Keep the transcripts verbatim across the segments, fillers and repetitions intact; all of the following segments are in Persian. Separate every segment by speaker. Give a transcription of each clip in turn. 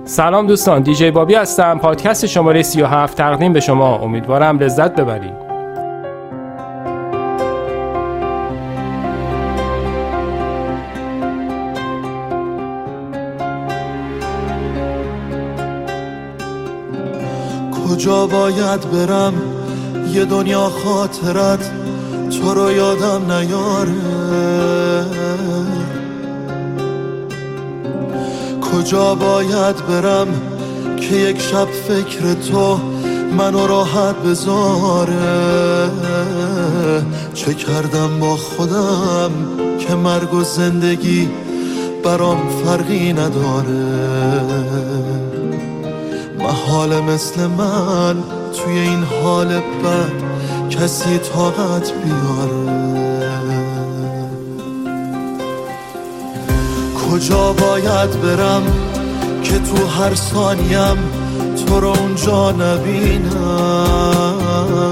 Speaker 1: سلام دوستان، دیجی بابی هستم. پادکست شماره سی و هفت تقدیم به شما. امیدوارم لذت ببرید.
Speaker 2: کجا باید برم یه دنیا خاطرت تو رو یادم نیاره، کجا باید برم که یک شب فکر تو منو راحت بذاره. چه کردم با خودم که مرگ و زندگی برام فرقی نداره. محال مثل من توی این حال بد کسی طاقت بیاره. کجا باید برم که تو هر ثانیم تو رو اونجا نبینم.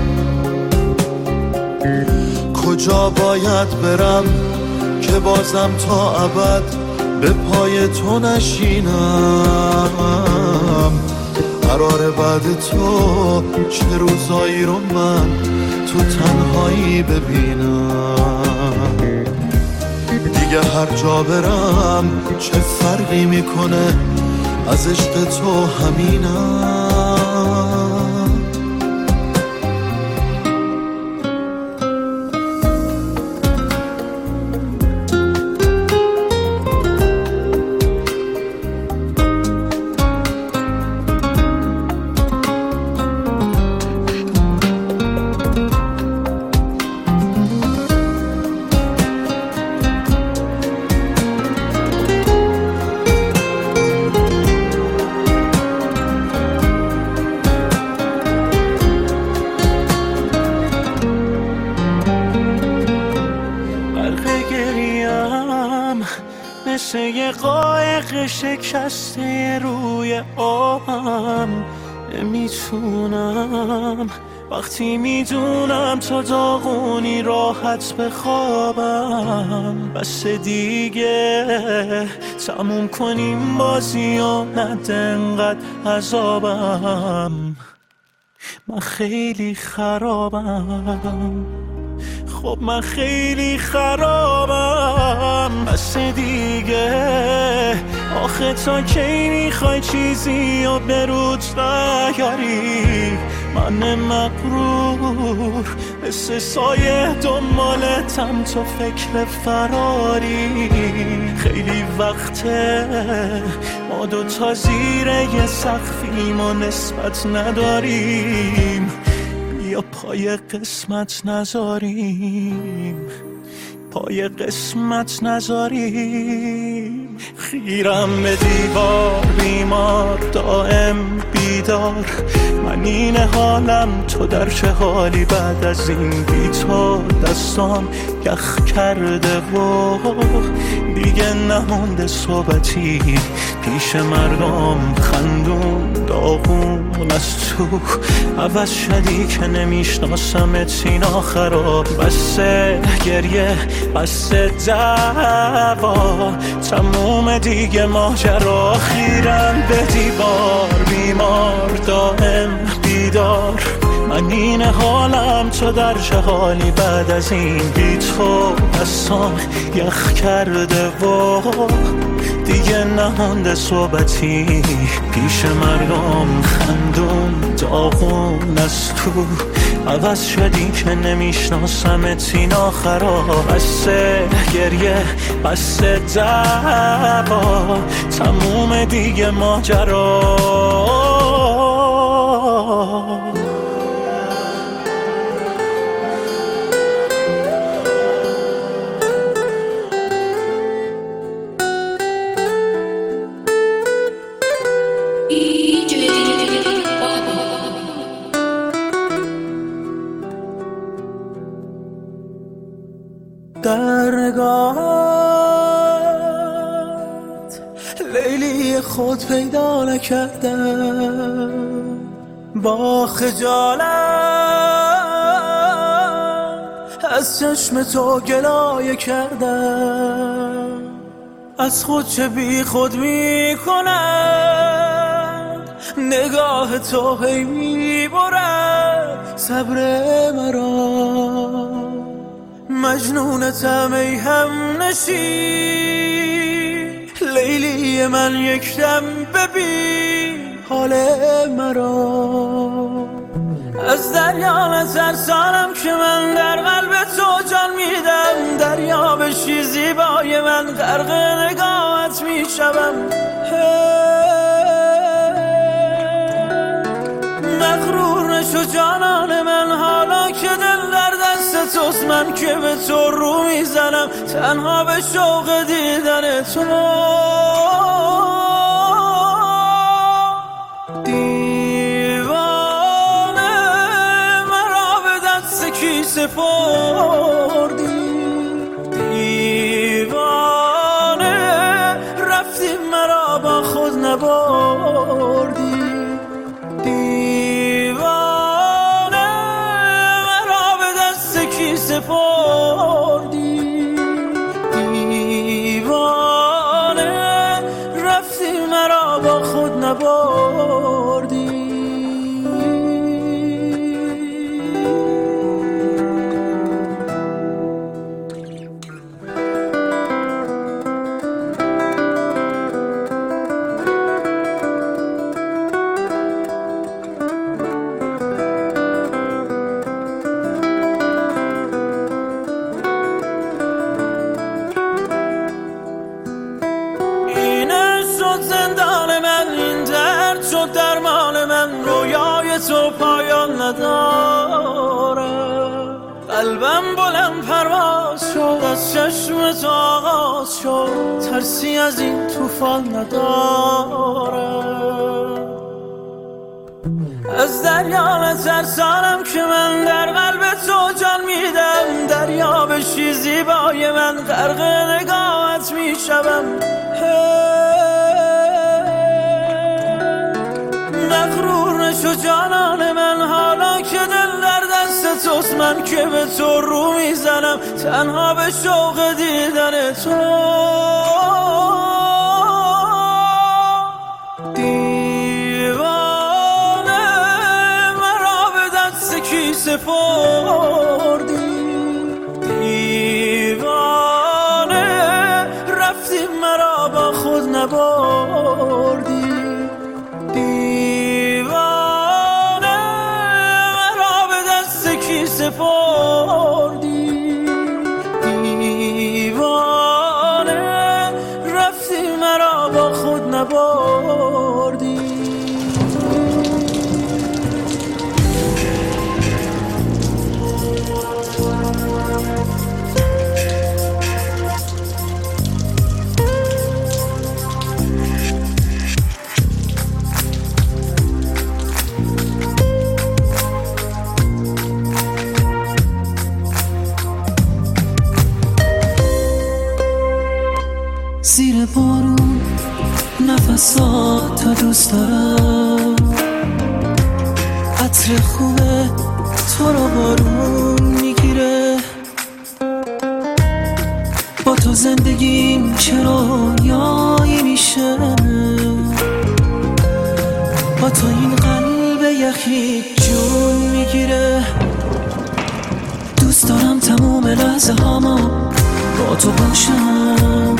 Speaker 2: کجا باید برم که بازم تا ابد به پای تو نشینم. قراره بعد تو چه روزایی رو من تو تنهایی ببینم. دیگه هر جا برم چه فرقی میکنه، از عشق تو همینم.
Speaker 3: مثل یه قایق شکسته روی آبم، نمیتونم وقتی میدونم تا داغونی راحت بخوابم. بس دیگه تموم کنیم بازی و نده انقدر عذابم. من خیلی خرابم، خب من خیلی خرابم. بس دیگه آخه تا کی میخوای چیزی و برود نیاری؟ من مغرور مثل سایه دنبالتم تو فکر فراری. خیلی وقته ما دوتا زیر یه سقفیم و نسبت نداریم. یا پای قسمت نذاریم، پای قسمت نذاریم. خیرم به دیوار بیمار دائم بیدار. من این حالم تو در چه حالی بعد از این بی تو؟ دستام یخ کرده و دیگه نمونده صحبتی پیش مردم. خندون داغون از تو عوض شدی که نمیشناسمت سینا خراب. بسه گریه بسه دعوا، تموم دیگه ماجرا. خیرم به دیوار بیمار دائم بیدار. من این حالم تو در چه حالی بعد از این بی تو؟ دستام یخ کرده و دیگه نمونده صحبتی پیش مردم. خندون داغون از تو عوض شدی که نمیشناسمت سینا خراب. بسه گریه بسه دعوا، تموم دیگه ماجرا.
Speaker 4: درگاهت لیلی خود پیدا نکردم، با خجالت از چشم تو گلایه کردم. از خود چه بی خود می کنم نگاه تو هی میبرد صبر مرا، مجنونتم ای هم نشین لیلی من، یک دم ببین حال مرا. از دریا نترسانم که من در قلب تو جان میدم، دریا بشی زیبای من غرق نگاهت میشوم. مغرور نشو جانان من حالا که دل در دست توست، من که به تو رو میزنم تنها به شوق دیدن تو. سپردی دیوانه، رفتی مرا با خود نبردی. دیوانه مرا به دست کی سپردی، دیوانه رفتی مرا با خود نبردی. زندان من این درد شد درمان من، رویای تو پایان نداره. قلبم بلند پرواز شد از چشم تو آغاز شد، ترسی از این طوفان نداره. از دریا نترسانم که من در قلب تو جان میدم، دریا بشی زیبای من غرق نگاهت میشوم. مغرور نشو جانان من حالا که دل در دست توست، من که به تو رو میزنم تنها به شوق دیدن تو. دیوانه مرا به دست کی سپردی، دیوانه رفتی مرا با خود نبردی. سپردی دیوانه، رفتی مرا با خود نبردی.
Speaker 5: زیر بارون نفسات تا دوست دارم، عطر خوبه تو رو بارون میگیره. با تو زندگیم چرا یایی میشه، با تو این قلب یخی جون میگیره. دوست دارم تموم لحظه هاما با تو باشم،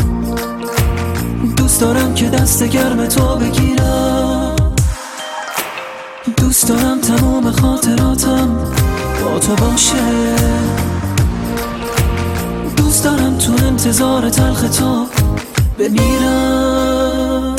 Speaker 5: دوست دارم که دست گرم تو بگیرم، دوست دارم تمام خاطراتم با تو باشه، دوست دارم تو انتظار تلخ تو بمیرم.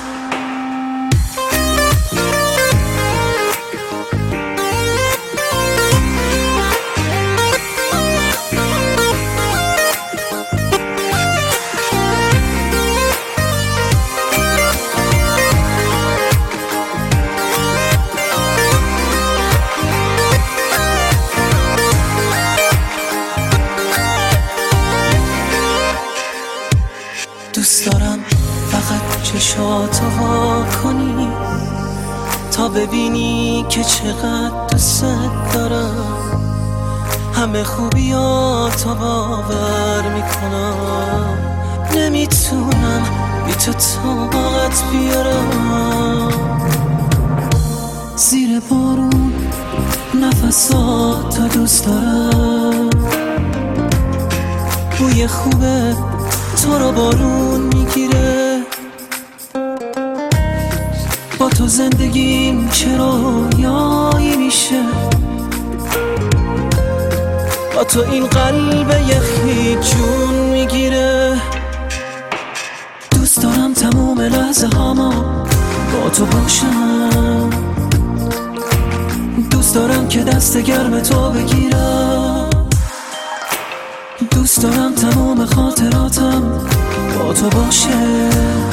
Speaker 5: دوست دارم فقط چشاتو وا کنی تا ببینی که چقدر دوست دارم، همه خوبیاتو باور میکنم، نمیتونم بی تو طاقت بیارم. زیر بارون نفساتو دوست دارم، بوی خوبه تو رو بارون میگیره، با تو زندگیم چرا یایی میشه، با تو این قلب یخی جون میگیره. دوست دارم تموم لحظه هاما با تو باشم، دوست دارم که دست گرم تو بگیرم، دوست دارم تمام خاطراتم با تو باشه،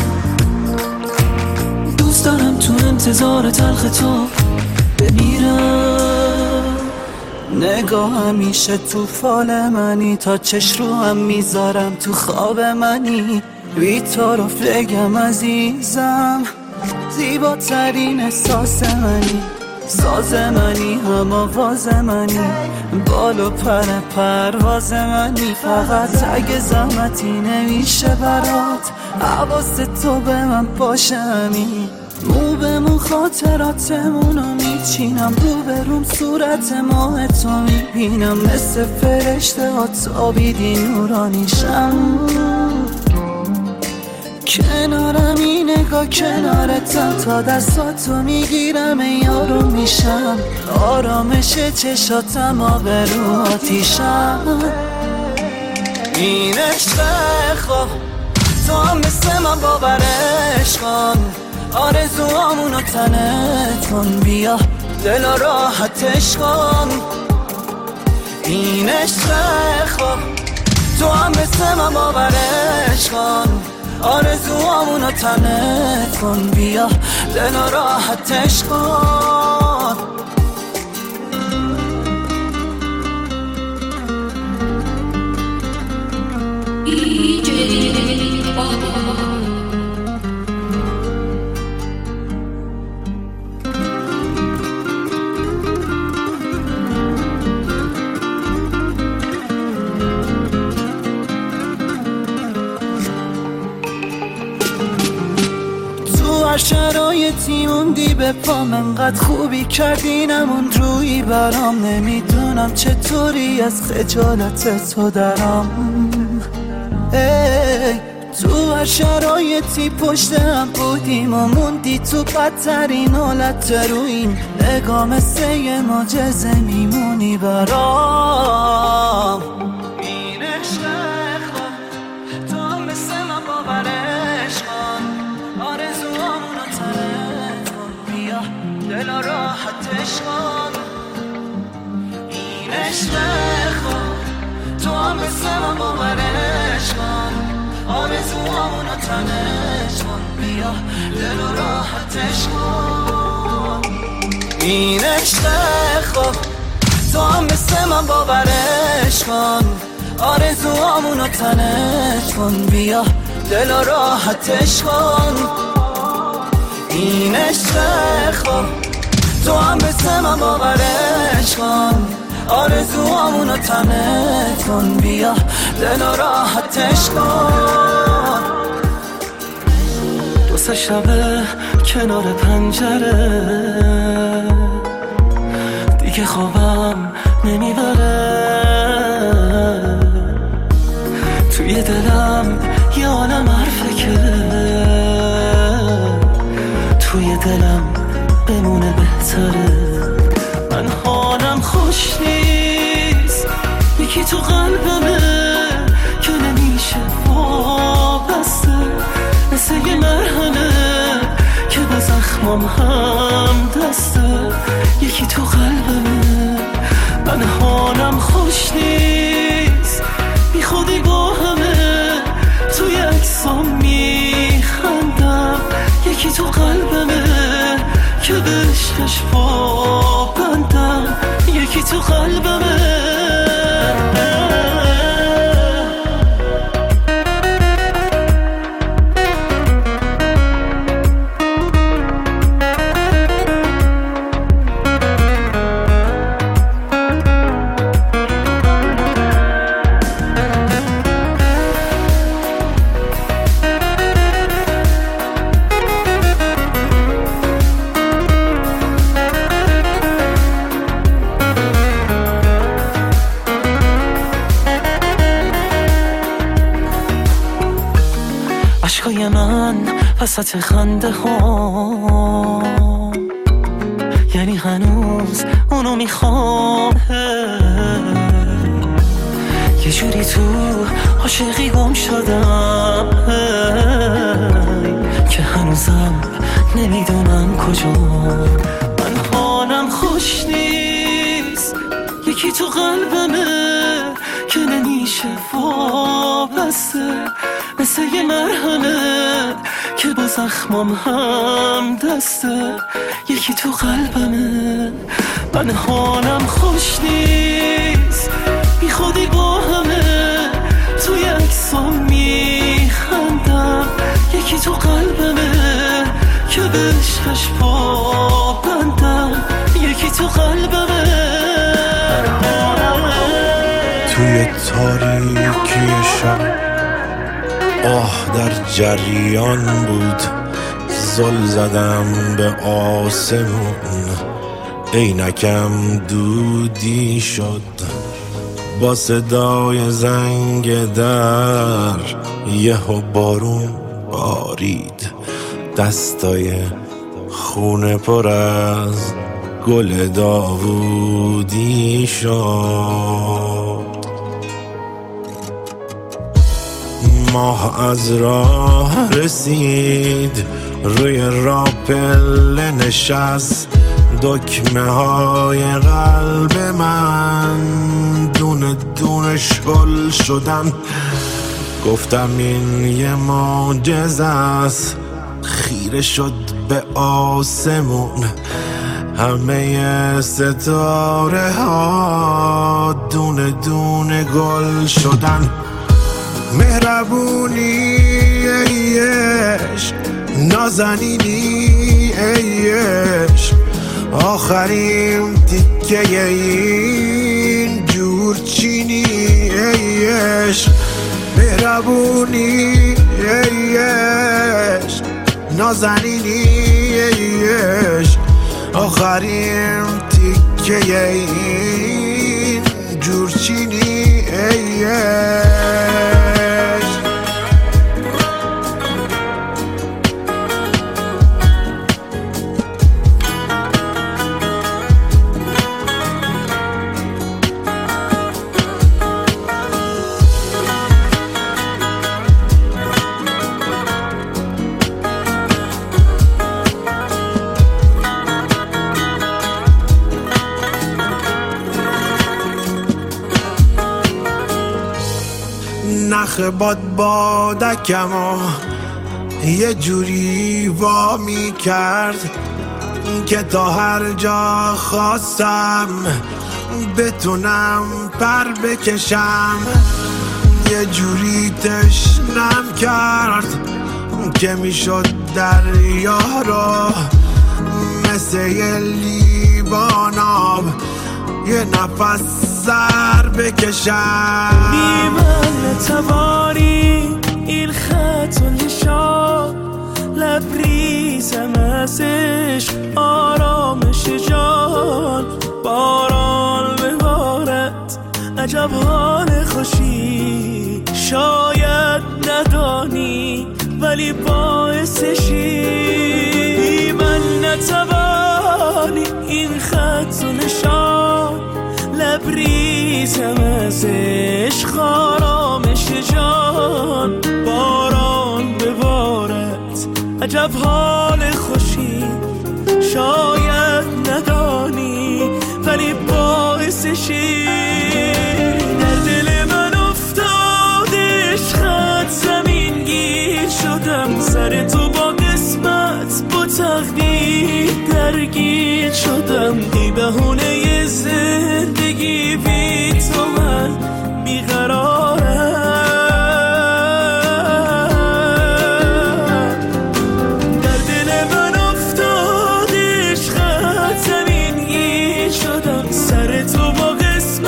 Speaker 5: دوست دارم تو انتظار تلخ تو بمیرم.
Speaker 4: نگاه همیشه تو فال منی، تا چش رو هم میذارم تو خواب منی، بی تو رو بگم عزیزم زیباترین احساس منی، ساز منی هم آواز منی، بال و پر پرواز منی، فقط اگه زحمتی نمیشه برات حواست تو به من باشه همین، مو به مو خاطراتمونو میچینم، رو به روم صورت ماه تو میبینم، مثل فرشته ها تابیدی نورانیشم، کنارم این نگاه کنارتم، تا دستاتو میگیرم یارو میشم، آرامش چشاتم آبرو آتیشم، این عشق خواب تو هم مثل من باورش کن، آرزوامونو تنت کن، بیا دل راحتش کن، این عشق خواب تو هم مثل من باورش کن، آرزوامونو تنت کن، بیا دل راحتش کن. شرایطی موندی به پام، انقدر خوبی کردینمون روی برام، نمیدونم چطوری از خجالت تو درام، ای تو هر شرایطی پشت هم بودیم و موندی تو بدترین حالت رویم، نگاه مثل یه معجزه میمونی برام، این عشق خواب تو هم مثل من باورش کن، آرزوامونو تنت کن، بیا دل راحتش کن، این عشق خواب تو هم مثل من باورش کن، آرزوامونو تنت کن، بیا دل راحتش کن، این عشق خواب تو هم مثل من باورش کن، آرزوامونو تنت کن، بیا دل راحتش کن، این عشق خواب تو هم مثل من باورش کن، آرزوامونو تنت کن، بیا دل راحتش کن.
Speaker 5: دو سه شبه کنار پنجره دیگه خوابم نمیبره، توی دلم یه عالم حرفه که توی دلم بمونه بهتره، من حالم خوش نیست، یکی تو قلبمه که نمیشه وابسته، مثل یه مرهمه که با زخمام هم دسته، یکی تو قلبمه، من حالم خوش نیست، بی خودی با همه توی عکسام میخندم، یکی تو قلبمه که به عشقش وابندم، یکی تو قلبمه.
Speaker 3: عشقای من وسط خنده ها، یعنی هنوز اونو میخوام. یه جوری تو عاشقی گم شدم که هنوزم نمیدونم کجا. من حالم خوش نیست، یکی تو قلبمه که نمیشه وابسته، مثل یه مرهمه که با زخمم هم دسته. یکی تو قلبمه، من حالم خوش نیست، بی خودی با همه توی عکسام میخندم. یکی تو قلبمه که به عشقش پابندم. یکی تو قلبمه.
Speaker 2: توی تاریکی شب آه در جریان بود، زل زدم به آسمون، عینکم دودی شد با صدای زنگ در. یهو بارون بارید، دستای خونه پر از گل داوودی شد. ماه از راه رسید، روی راپل نشست، دکمه های قلب من دونه دونه شل شدن. گفتم این یه معجزه است، خیره شد به آسمون، همه ستاره ها دونه دونه گل شدن. مهربونی ای عشق، نازنینی ای عشق، آخرین تیکه این جورچینی ای عشق. مهربونی ای عشق، نازنینی ای عشق، آخرین تیکه این جورچینی ای عشق. نخ باد بادکمو یه جوری وا می کرد که تا هر جا خواستم بتونم پر بکشم. یه جوری تشنم کرد که میشد دریا رو مثل یه لیوان آب یه نفس سر بکشم.
Speaker 5: بی من نتوانی این خط و نشان، لبریزم از عشق آرامش جان. باران ببارد عجب حال خوشی، شاید ندانی ولی باعثشی. من نتوانی این خط و نشان، لبریزم از عشق آرامش جان. باران ببارد عجب حال خوشی، شاید ندانی ولی باعثشی. در دل من افتاد عشقت زمین گیر شدم، سر تو با قسمت با تقدیر درگیر شدم. ای بهونه زندگی بی تو من بیقرارم. در دل من افتاد عشقت زمین گیر شدم، سر تو با قسمت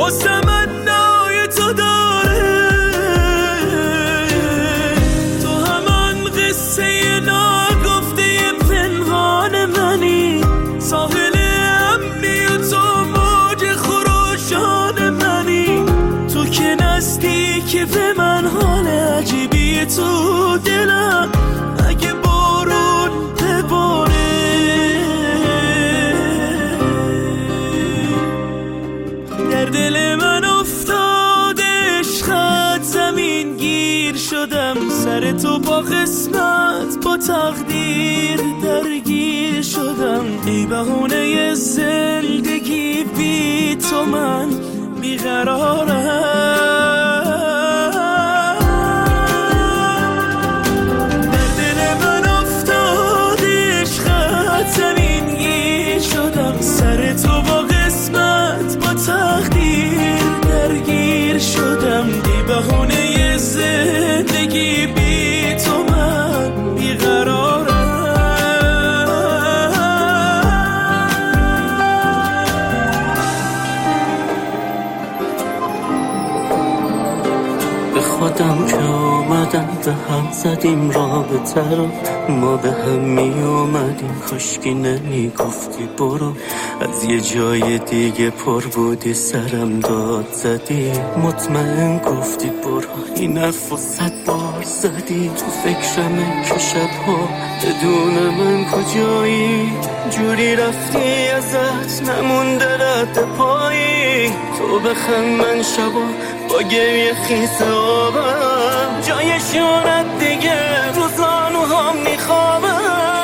Speaker 3: واسه من نای تو داره. تو همان قصه ناگفته پنهان منی، ساحل امنی و تو موج خروشان منی. تو که نزدیکی به من، حال عجیبی تو دلم. اگه بارون بباره در دل من افتاد عشقت، زمین گیر شدم سر تو با قسمت، با تقدیر درگیر شدم. ای بهونه زندگی بی تو من بیقرارم. در دل من افتاد عشقت، زمین گیر شدم سر تو با قسمت، با تقدیر درگیر شدم. ای بهونه زندگی بی تو من بیقرارم.
Speaker 5: خودم که آمدم به هم زدیم رابطه رو، ما به هم می اومدیم کاشکی نمی گفتی برو. از یه جای دیگه پر بودی سرم داد زدی، مطمئن گفتی برو. این حرف و صد بار زدی، تو فکرمه که شبها بدون من کجایی. جوری رفتی ازت نمونده رد پایی، تو بخند من شبا با گریه خیس آبم، جای شونت دیگه رو زانوهام میخوابم.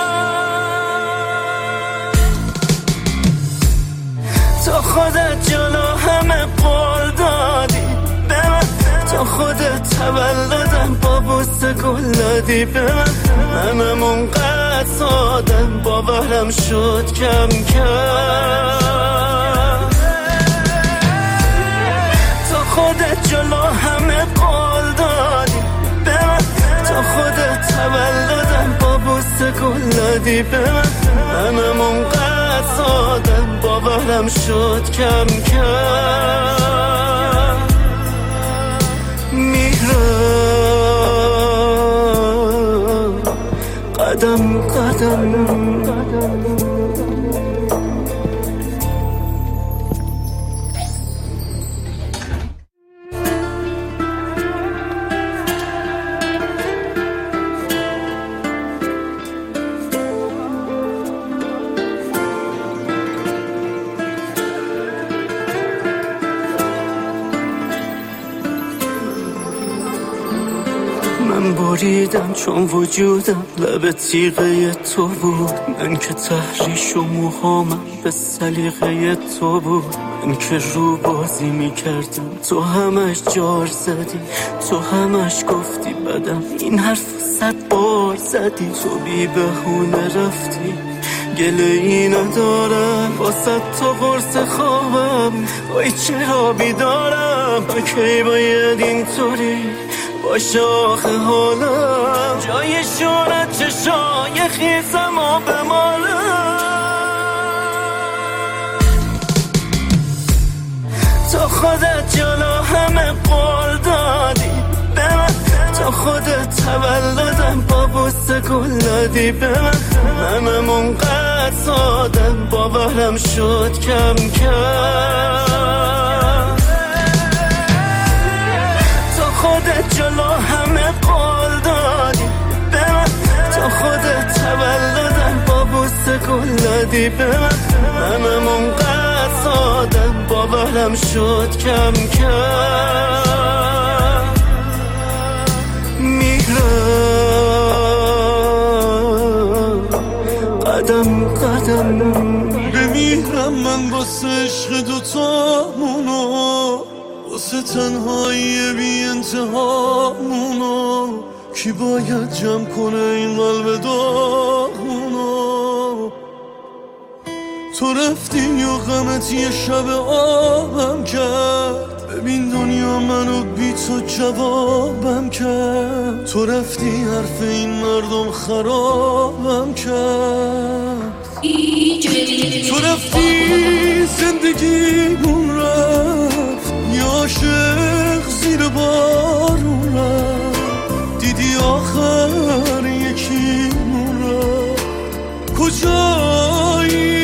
Speaker 5: تو خودت جلو همه قول دادی به من، تو خودت تولدم با بوسه گل دادی به من. منم اونقدر سادم باورم شد کم کم. خودت جلو همه قول دادی به من، تو خودت تولدم با بوسه گل دادی به من. منم اونقدر سادم باورم شد کم کم. میرم قدم قدم قدم. من بریدم چون وجودم لب تیغه تو بود، من که تحریش و موهامم به سلیقه تو بود. من که رو بازی میکردم تو همش جار زدی، تو همش گفتی بدم، این حرف صد بار زدی. تو بی بهونه رفتی گله ای ندارم، واسه تو قرص خوابم وای چرا بیدارم. کی باید اینطوری باشه آخه حالم، جای شونت چشای خیزم و بمالم. تو خودت جلو همه قول دادی به من، تو خودت تولدم با بوسه گل دادی به من. منم اونقدر سادم باورم شد کم کم. تو خودت جلو همه قول دادی به من، تو خودت تولدم با بوسه گل دادی به من. منم اونقدر سادم باورم شد کم کم. میرم قدم قدم
Speaker 2: بمیرم من واسه عشق دوتامونو، واسه تنهایی بی انتهامونو. کی باید جمع کنه این قلب داغونو؟ تو رفتی و غمت یه شب آبم کرد، ببین دنیا منو بی تو جوابم کرد. تو رفتی حرف این مردم خرابم کرد. تو رفتی زندگیمون رفت، بارون رفت، دیدی آخر یکی مون رفت. کجایی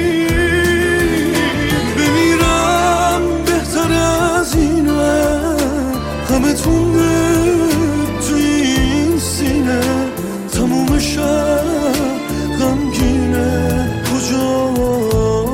Speaker 2: بمیرم بهتر از اینه، همه تونه توی این سینه، تموم شب غمگینه. کجایی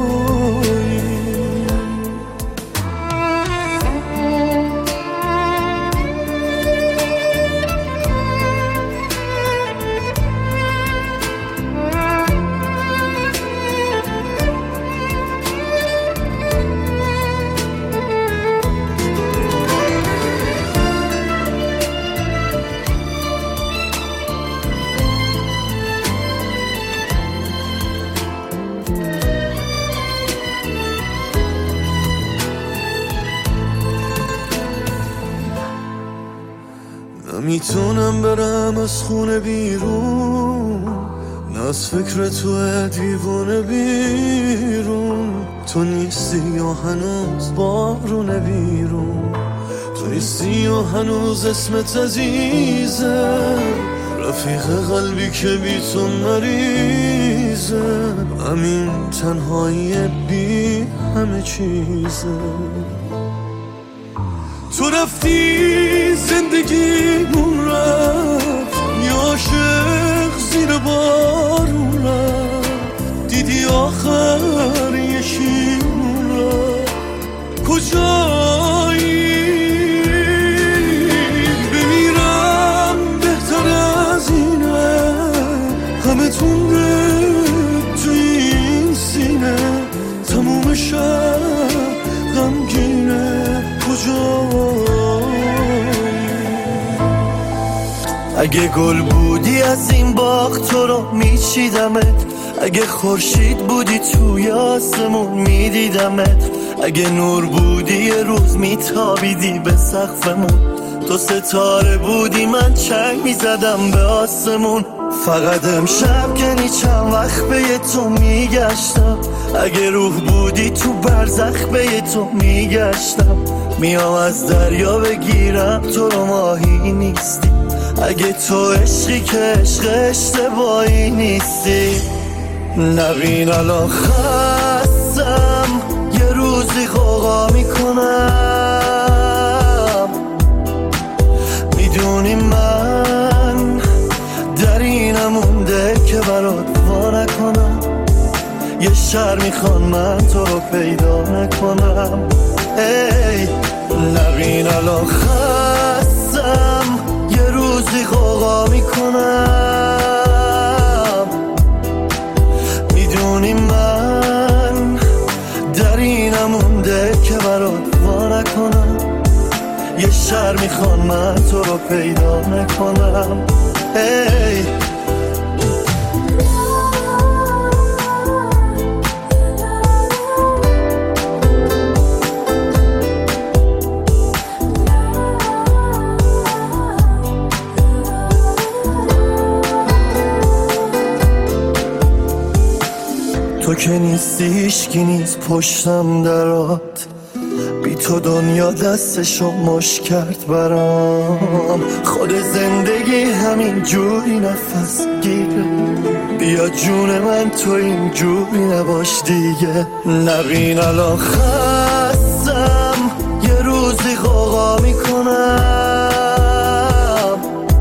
Speaker 2: نمیتونم برم از خونه بیرون، نه از فکر تو دیوونه بیرون. تو نیستی یا هنوز بارونه بیرون، تو نیستی یا هنوز اسمت عزیزه، رفیق قلبی که بی تو مریضه. همین تنهایی بی همه چیزه. تو رفتی زندگیمون رفت، یه عاشق زیر بارون رفت، دیدی آخر یکیمون رفت. کجایی بمیرم بهتر از اینه، همه تونه توی این سینه، تموم شب غمگینه.
Speaker 4: اگه گل بودی از این باغ تو رو میچیدمت، اگه خورشید بودی توی آسمون میدیدمت، اگه نور بودی یه روز میتابیدی به سقفمون، تو ستاره بودی من چنگ میزدم به آسمون. فقط امشب که چند وقت به تو میگشتم، اگه روح بودی تو برزخ به تو میگشتم. میام از دریا بگیرم تو رو ماهی نیستی، اگه تو عشقی که عشق اشتباهی نیستی. نبین الان خستم یه روزی غوغا میکنم، میدونی من در اینم مونده که برات وا نکنم. یه شهر میخوان من تو رو پیدا نکنم. ای نبین الان خستم یه روزی غوغا میکنم، میدونی من در اینم مونده که برات وا نکنم. یه شهر میخوان من تو رو پیدا نکنم. ای تو که نیستی هیچکی نیست پشتم درات، بی تو دنیا دستشو مش کرد برام. خود زندگی همین جوری نفس گیره، بیا جون من تو این جوری نباش دیگه. نبین الان خستم یه روزی غوغا میکنم،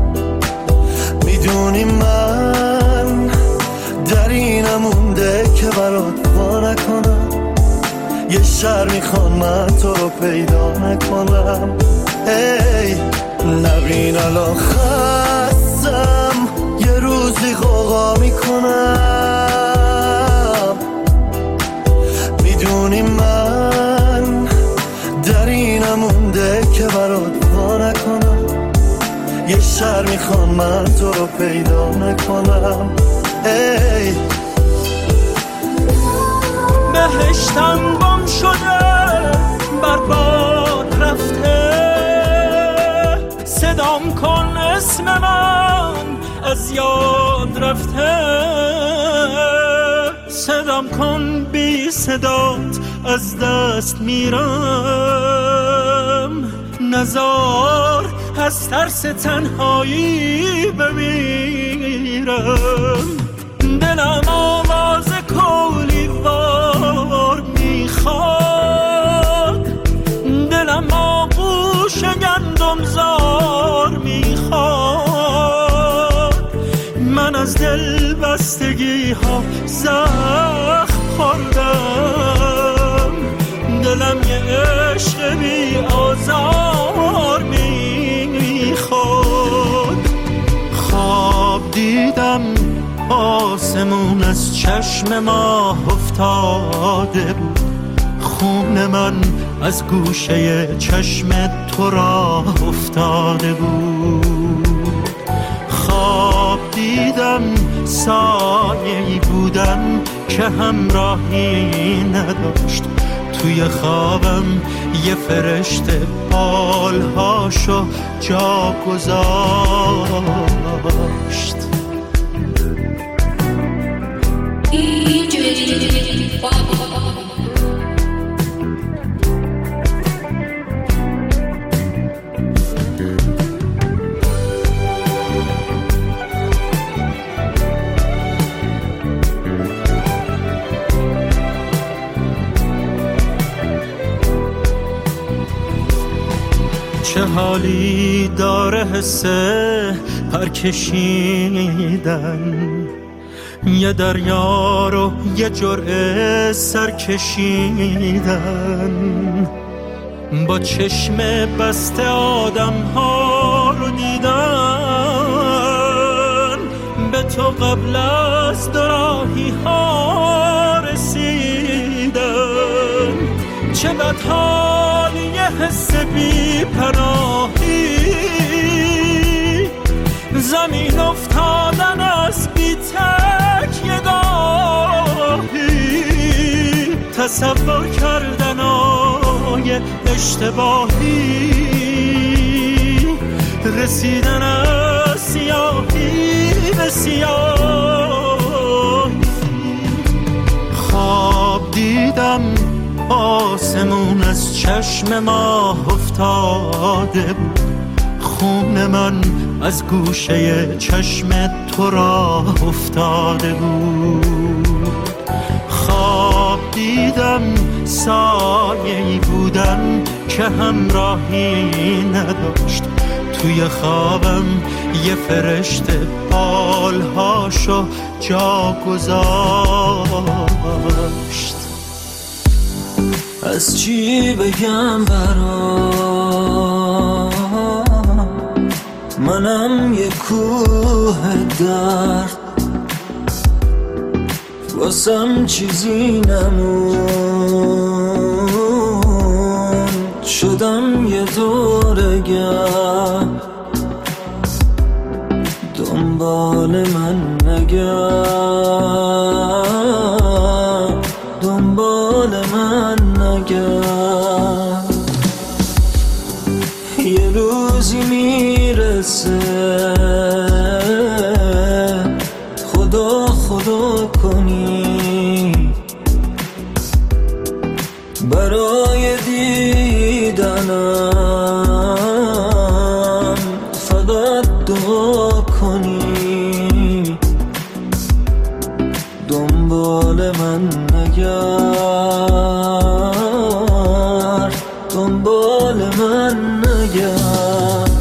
Speaker 4: میدونی من در اینم مونده که برات وا نکنم. یه شهر میخوان من تو رو پیدا نکنم. ای نبین الان خستم یه روزی غوغا میکنم، میدونی من در اینم مونده که برات وا نکنم. یه شهر میخوان من تو رو پیدا نکنم. ای
Speaker 3: بهشتم گم شده برباد رفته، صدام کن اسم من از یاد رفته، صدام کن بی صدات از دست میرم. نزار از ترس تنهایی بمیرم. دلم آواز کولی وار میخواد، دلم آغوش گندم زار میخواد. من از دل بستگی ها زخم خوردم، دلم یه عشق بی آزار میخواد. خواب دیدم آسمون از چشم ماه افتاده بود، خون من از گوشه چشم تو راه افتاده بود. خواب دیدم سایه‌ای بودم که همراهی نداشت، توی خوابم یه فرشته بالهاشو جا گذاشت. چه حالی داره حسه پرکشیدن، یه دریا رو یه جرعه سر کشیدن. با چشم بسته آدم ها رو دیدن، به تو قبل از دراهی ها رسیدن. چه بدحالی یه حس بی پناهی، زمین افتادن از بی تک یه گاهی، تصور کردن آیه اشتباهی، رسیدن از سیاهی به سیاهی. خواب دیدم آسمون از چشم ماه افتاده بود، خون من از گوشه چشم تو راه افتاده بود. خواب دیدم سایه‌ای بودم که همراهی نداشت، توی خوابم یه فرشته بالهاشو جا گذاشت.
Speaker 4: از چی بگم برات، منم یه کوه درد، واسم چیزی نمون، شدم یه دورگرد، دنبال من نگرد، دنبال من نگرد. یه روزی میرسه خدا خدا کنی، برای دیدنم فقط دعا کنی، دنبال من نگرد، دنبال من نگرد.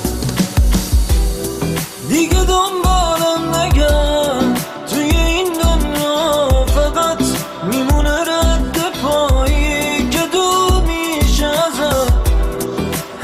Speaker 4: دیگه دنبالم نگرد، توی این دنیا فقط میمونه رد پایی که دور میشه ازت.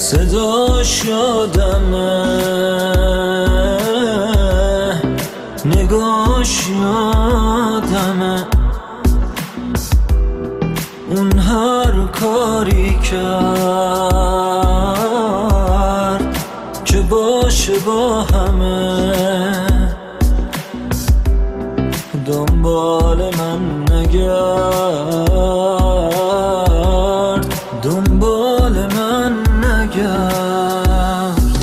Speaker 2: صداش یادمه، نگاش یادمه، اون هر کاری کرد که باشه با همه، دنبال من نگرد، دنبال من نگرد.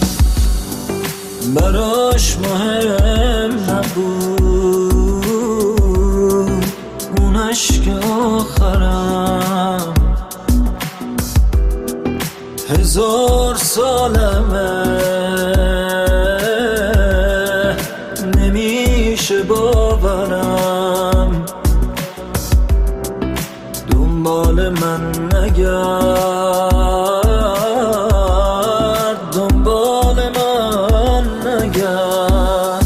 Speaker 2: براش مهم نبود اون عشق آخرم، هزار سالمه نمیشه باورم، دنبال من نگرد، دنبال من نگرد،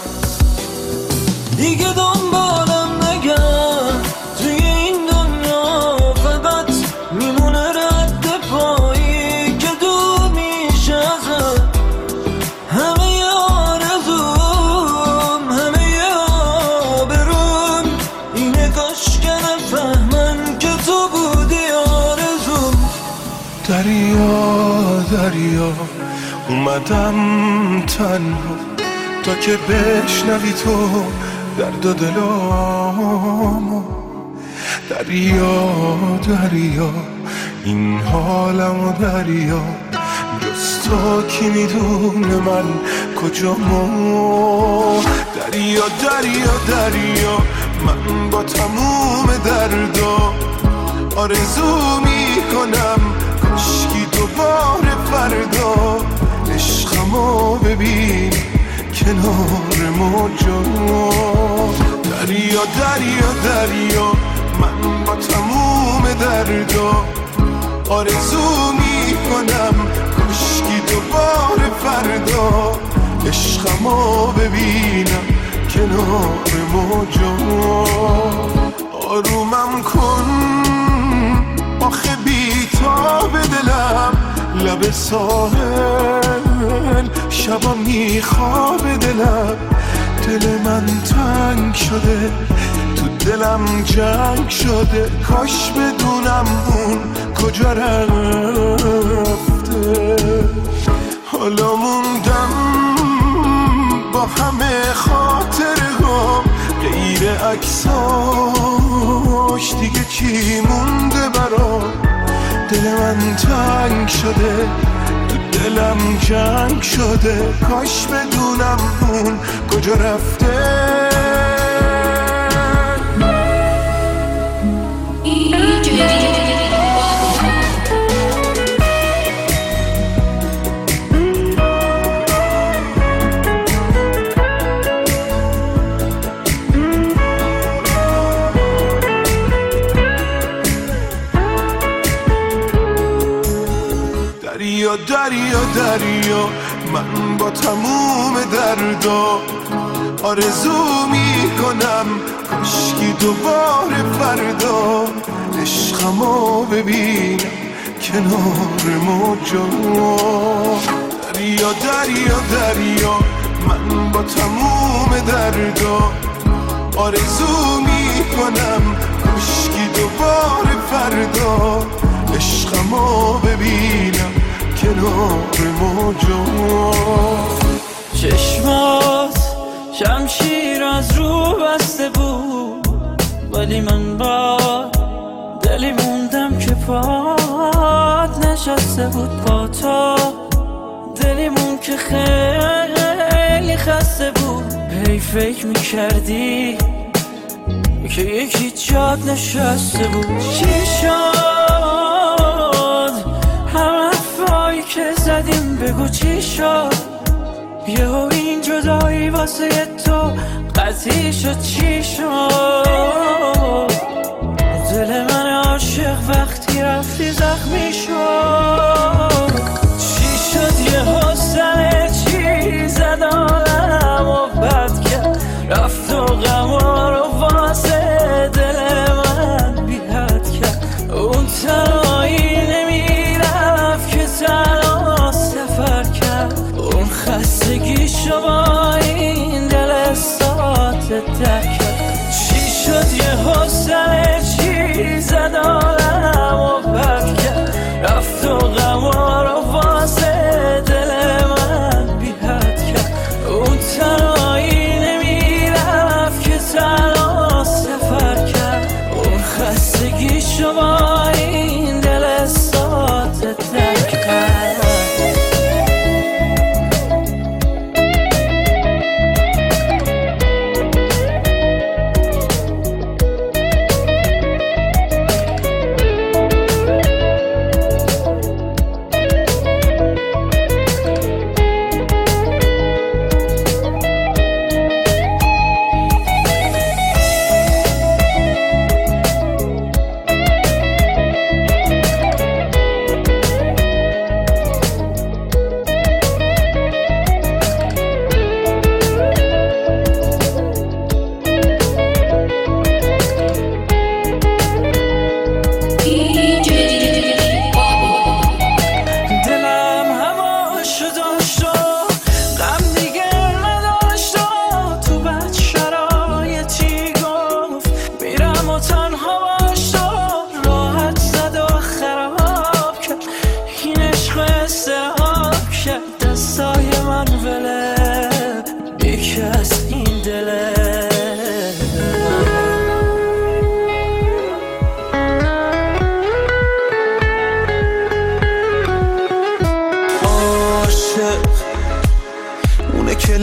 Speaker 2: دیگه دنبالم نگرد. توی این دنیا فقط میمونه رد پایی که دور میشه ازت، همه آرزوم، همه آبروم، اینه کاش که نفهمن که تو بودی آرزوم.
Speaker 6: دریا دریا اومدم تنها تا که بشنوی تو درد و دلامو. دریا دریا این حالمو دریا، جز تو کی میدونه من کجامو. دریا دریا دریا من با تموم دردا آرزو میکنم کاشکی دوباره فردا عشقمو ببین کنار موجا. دریا دریا دریا من با تموم دردا آرزو میکنم کاشکی دوباره فردا عشقمو ببینم کنار موجا. آرومم کن آخه بی‌تاب دلم لب ساحل، شبا میخواب دلم، دل من تنگ شده تو دلم جنگ شده، کاش بدونم اون کجا رفته. حالا موندم با همه خاطرهام، غیر عکساش دیگه چی مونده برام. دل من تنگ شده تو دلم جنگ شده، کاش بدونم اون کجا رفته. دریا دریا دریا من با تموم دردا آرزو میکنم کاشکی دوباره فردا عشقمو ببینم کنار موجا. دریا دریا دریا من با تموم دردا آرزو میکنم کاشکی دوباره فردا عشقمو ببینم کنار موجا.
Speaker 3: چشمات شمشیر از رو بسته بود، ولی من با دلی موندم که پات نشسته بود. با تو دلی مون که خیلی خسته بود، هی فکر میکردی که یکی جاد نشسته بود. چی شد همه حرفایی که زدیم بگو چی شد؟ یهو این جدایی واسه تو قطعی شد. چی شد دل من عاشق وقتی رفتی زخمی شد؟ چی شد یهو سر چی زد آدم و بد کرد، رفت و غما رو واسه دل من بیاد کرد. اون تنهایی نمیرفت که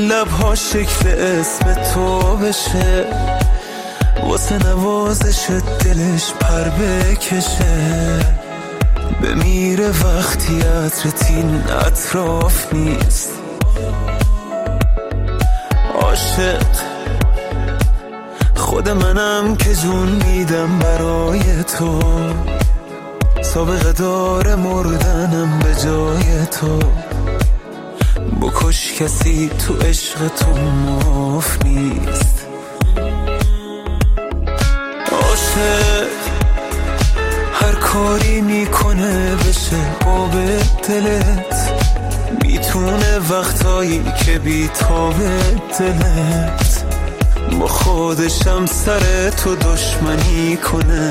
Speaker 2: لبها شکل اسم تو بشه، واسه نوازش دلش پر بکشه، بمیره وقتی عطرت این اطراف نیست. عاشق خود منم که جون میدم برای تو، سابقه داره مردنم به جای تو، بکش کسی تو عشق تو معاف نیست. عاشق هر کاری میکنه بشه با به دلت، میتونه وقتایی که بی‌تاب دلت، با خودشم سر تو دشمنی کنه.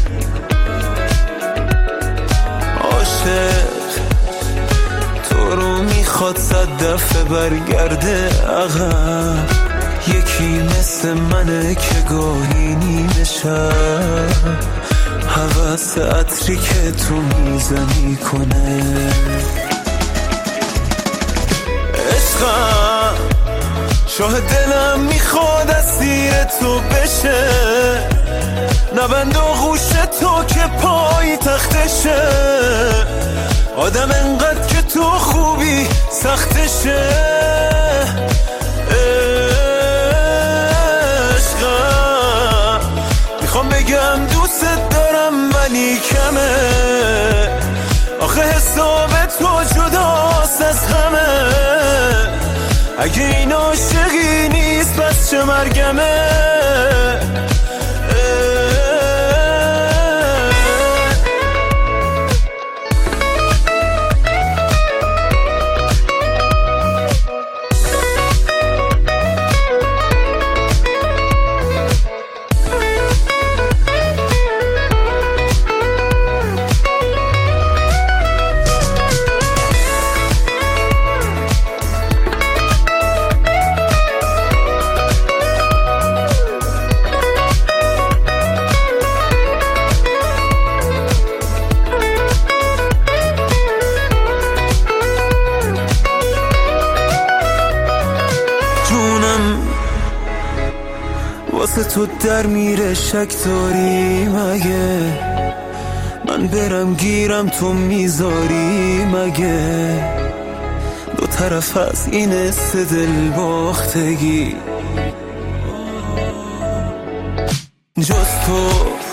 Speaker 2: عاشق تو رو میخواد صد دفعه برگرده عقب، یکی مثل منه که گاهی نیمه شب هوس عطری که تو میزنی کنه. عشقم شاه دلم میخواد اسیر تو بشه، نبند آغوش تو که پای تختشه، آدم انقدر که تو خوبی سختشه. عشقم میخوام بگم دوست دارم ولی کمه، آخه حساب تو جداست از همه، اگه این عاشقی نیست پس چه مرگمه. واسه تو در میره شک داری مگه، من برم گیرم تو میذاری مگه، دو طرف از این است دل باختگی، جز تو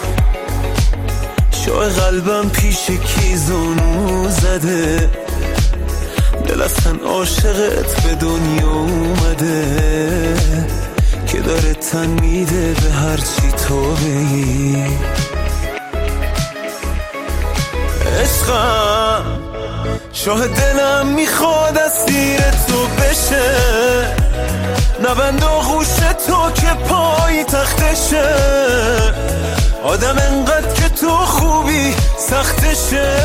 Speaker 2: شاه قلبم پیش کی زانو زده، دل اصلا عاشقت به دنیا اومده، که داره تن میده به هرچی تو بگی. عشقم شاه دلم میخواد اسیر تو بشه، نبند آغوش تو که پای تختشه، آدم انقدر که تو خوبی سختشه.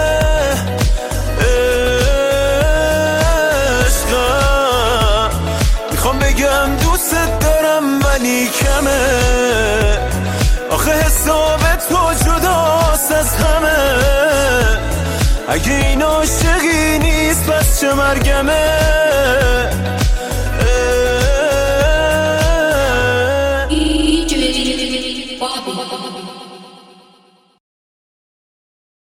Speaker 2: عشقم میخوام بگم دوست دارم ولی کمه، آخه حساب تو جداست از همه، اگه این عاشقی نیست پس چه مرگمه.